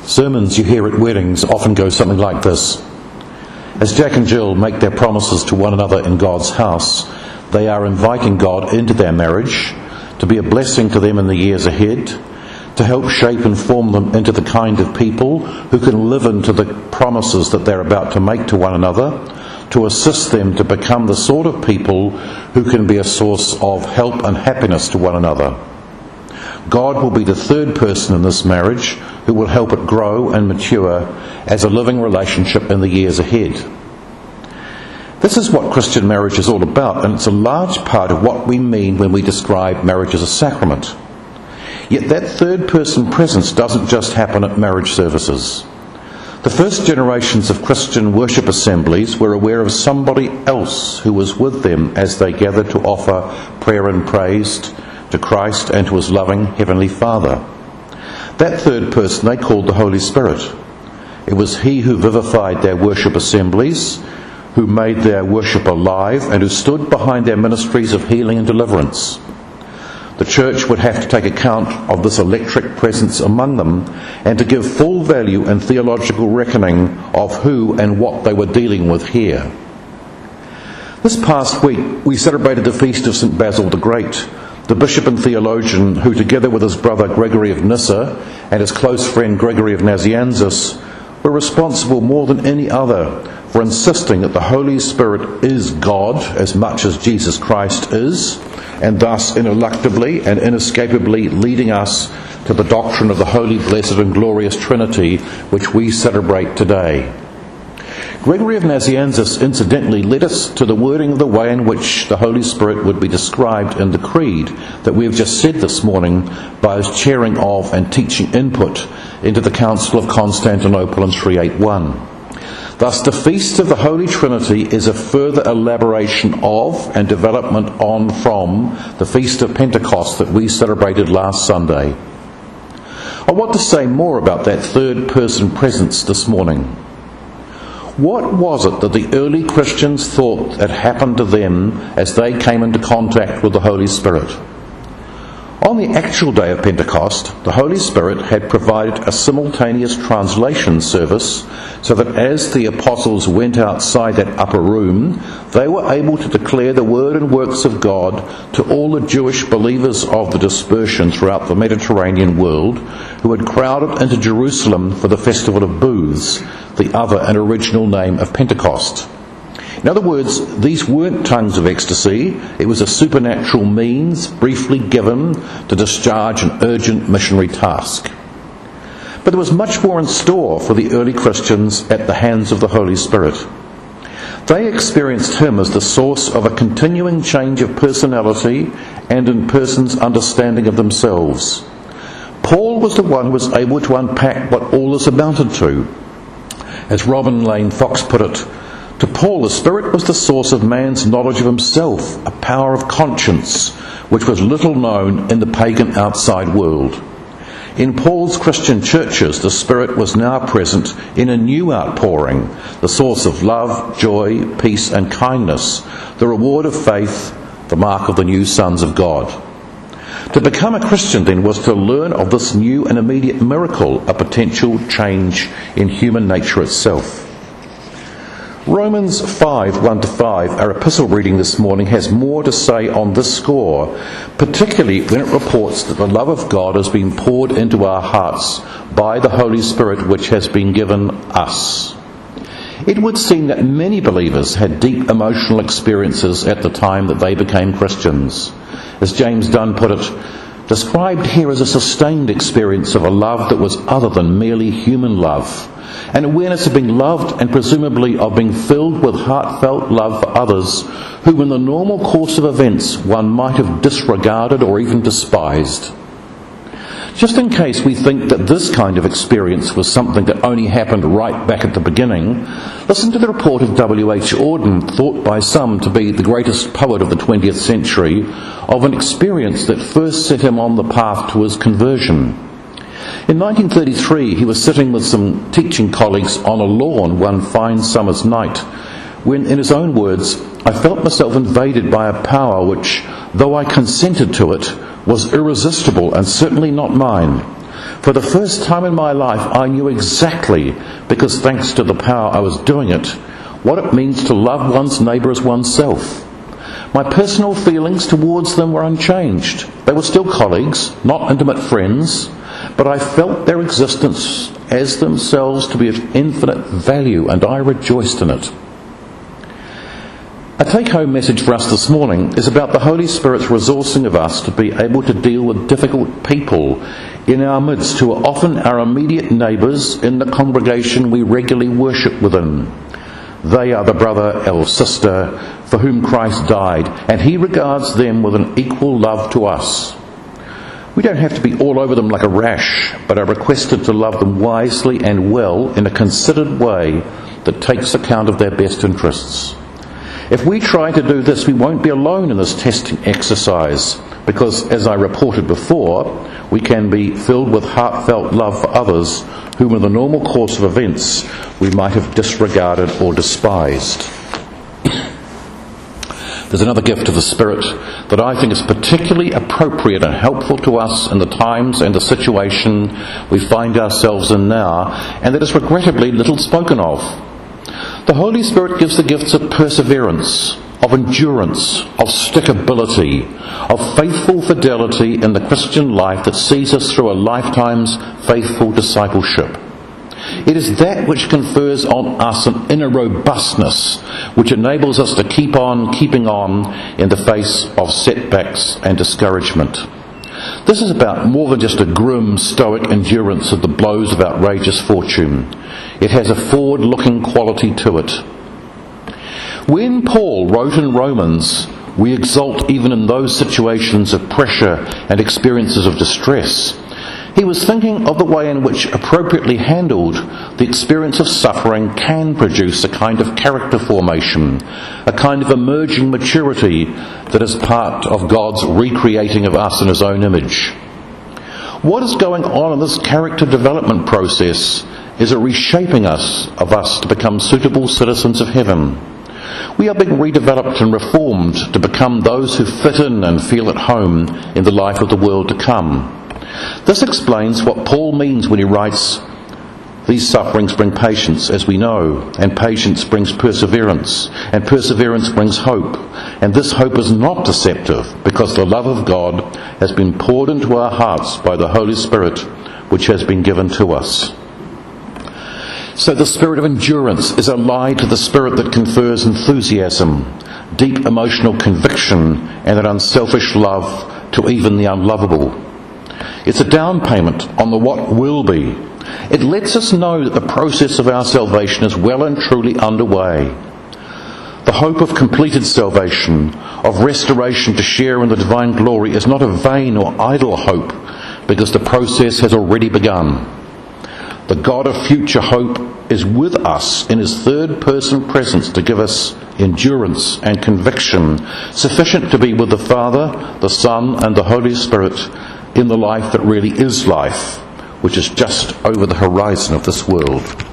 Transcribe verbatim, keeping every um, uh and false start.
Sermons you hear at weddings often go something like this. As Jack and Jill make their promises to one another in God's house, they are inviting God into their marriage, to be a blessing to them in the years ahead, to help shape and form them into the kind of people who can live into the promises that they're about to make to one another, to assist them to become the sort of people who can be a source of help and happiness to one another. God will be the third person in this marriage who will help it grow and mature as a living relationship in the years ahead. This is what Christian marriage is all about, and it's a large part of what we mean when we describe marriage as a sacrament. Yet that third person presence doesn't just happen at marriage services. The first generations of Christian worship assemblies were aware of somebody else who was with them as they gathered to offer prayer and praise to Christ and to his loving Heavenly Father. That third person they called the Holy Spirit. It was he who vivified their worship assemblies, who made their worship alive, and who stood behind their ministries of healing and deliverance. The church would have to take account of this electric presence among them and to give full value and theological reckoning of who and what they were dealing with here. This past week we celebrated the feast of Saint Basil the Great, the bishop and theologian who, together with his brother Gregory of Nyssa and his close friend Gregory of Nazianzus, were responsible more than any other for insisting that the Holy Spirit is God as much as Jesus Christ is, and thus ineluctably and inescapably leading us to the doctrine of the Holy, Blessed and Glorious Trinity, which we celebrate today. Gregory of Nazianzus incidentally led us to the wording of the way in which the Holy Spirit would be described in the Creed that we have just said this morning by his chairing of and teaching input into the Council of Constantinople in three eighty-one. Thus, the Feast of the Holy Trinity is a further elaboration of and development on from the Feast of Pentecost that we celebrated last Sunday. I want to say more about that third person presence this morning. What was it that the early Christians thought had happened to them as they came into contact with the Holy Spirit? On the actual day of Pentecost, the Holy Spirit had provided a simultaneous translation service so that as the apostles went outside that upper room, they were able to declare the word and works of God to all the Jewish believers of the dispersion throughout the Mediterranean world who had crowded into Jerusalem for the festival of booths, the other and original name of Pentecost. In other words, these weren't tongues of ecstasy. It was a supernatural means briefly given to discharge an urgent missionary task. But there was much more in store for the early Christians at the hands of the Holy Spirit. They experienced him as the source of a continuing change of personality and in persons' understanding of themselves. Paul was the one who was able to unpack what all this amounted to. As Robin Lane Fox put it, to Paul, the Spirit was the source of man's knowledge of himself, a power of conscience, which was little known in the pagan outside world. In Paul's Christian churches, the Spirit was now present in a new outpouring, the source of love, joy, peace and kindness, the reward of faith, the mark of the new sons of God. To become a Christian, then, was to learn of this new and immediate miracle, a potential change in human nature itself. Romans five, one to five, our epistle reading this morning, has more to say on this score, particularly when it reports that the love of God has been poured into our hearts by the Holy Spirit which has been given us. It would seem that many believers had deep emotional experiences at the time that they became Christians. As James Dunn put it, described here as a sustained experience of a love that was other than merely human love, an awareness of being loved and presumably of being filled with heartfelt love for others who in the normal course of events one might have disregarded or even despised. Just in case we think that this kind of experience was something that only happened right back at the beginning, listen to the report of W H Auden, thought by some to be the greatest poet of the twentieth century, of an experience that first set him on the path to his conversion. In nineteen thirty-three, he was sitting with some teaching colleagues on a lawn one fine summer's night, when, in his own words, I felt myself invaded by a power which, though I consented to it, was irresistible and certainly not mine. For the first time in my life, I knew exactly, because thanks to the power I was doing it, what it means to love one's neighbour as oneself. My personal feelings towards them were unchanged. They were still colleagues, not intimate friends, but I felt their existence as themselves to be of infinite value, and I rejoiced in it. A take-home message for us this morning is about the Holy Spirit's resourcing of us to be able to deal with difficult people in our midst who are often our immediate neighbours in the congregation we regularly worship within. They are the brother or sister for whom Christ died, and he regards them with an equal love to us. We don't have to be all over them like a rash, but are requested to love them wisely and well in a considered way that takes account of their best interests. If we try to do this, we won't be alone in this testing exercise, because, as I reported before, we can be filled with heartfelt love for others whom in the normal course of events we might have disregarded or despised. There's another gift of the Spirit that I think is particularly appropriate and helpful to us in the times and the situation we find ourselves in now, and that is regrettably little spoken of. The Holy Spirit gives the gifts of perseverance, of endurance, of stickability, of faithful fidelity in the Christian life that sees us through a lifetime's faithful discipleship. It is that which confers on us an inner robustness, which enables us to keep on keeping on in the face of setbacks and discouragement. This is about more than just a grim, stoic endurance of the blows of outrageous fortune. It has a forward-looking quality to it. When Paul wrote in Romans, we exult even in those situations of pressure and experiences of distress, he was thinking of the way in which, appropriately handled, the experience of suffering can produce a kind of character formation, a kind of emerging maturity that is part of God's recreating of us in his own image. What is going on in this character development process is a reshaping us of us to become suitable citizens of heaven. We are being redeveloped and reformed to become those who fit in and feel at home in the life of the world to come. This explains what Paul means when he writes, "These sufferings bring patience, as we know, and patience brings perseverance, and perseverance brings hope. And this hope is not deceptive, because the love of God has been poured into our hearts by the Holy Spirit, which has been given to us." So the spirit of endurance is allied to the spirit that confers enthusiasm, deep emotional conviction, and an unselfish love to even the unlovable. It's a down payment on the what will be. It lets us know that the process of our salvation is well and truly underway. The hope of completed salvation, of restoration to share in the divine glory, is not a vain or idle hope, because the process has already begun. The God of future hope is with us in his third-person presence to give us endurance and conviction sufficient to be with the Father, the Son, and the Holy Spirit in the life that really is life, which is just over the horizon of this world.